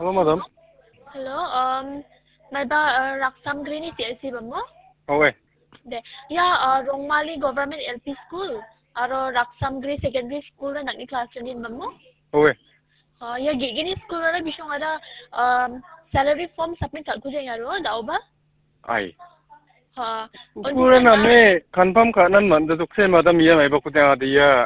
Halo, madam. Hello, may ba Raksam Green TLC ba mo? Oke. De, ya Rongmali Government LP School, aro Raksam Green Secondary School na nagni class din ba mo? Oke. Ya gini school na bisong ada salary form submit kal kuje ngaro daw ba? Ai. Ha, Ukura namne confirm kanan man da dukse madam iya mai baku da dia.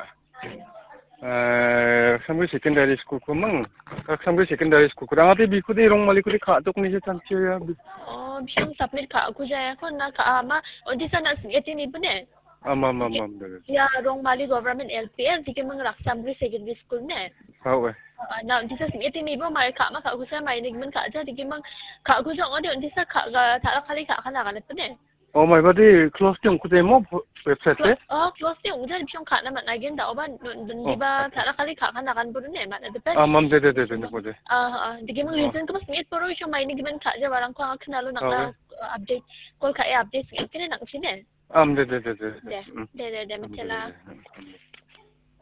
Sambil secondary school ko mang. Kak sambil secondary school ko ate bi ku de rong mali ku de kha tok ni se chan ya. Bisong submit ka kuje ko na ka ama onti sa nas iti ni bune. Am. Ya Rongmali Government LPL dike mang Raksam Green Secondary School ne. Oke. Now, this is iti ni bo mai ka ma ka kusa mai ni man ka ja digi mang ka ku jong odi on disa ka ga ta kali ka kana kan ne. Oh my body close tiang ku de mo website te. Close ti ung ja bisong ka na man again da oban di ba ta kali ka kana kan buru ne man depend. Am de ne ko de. Digi mang reason ko mas mit poro bisong mai ni man ka ja barang ko ang kanalo nak la update call ka update kini nak sine. Am de. De machala.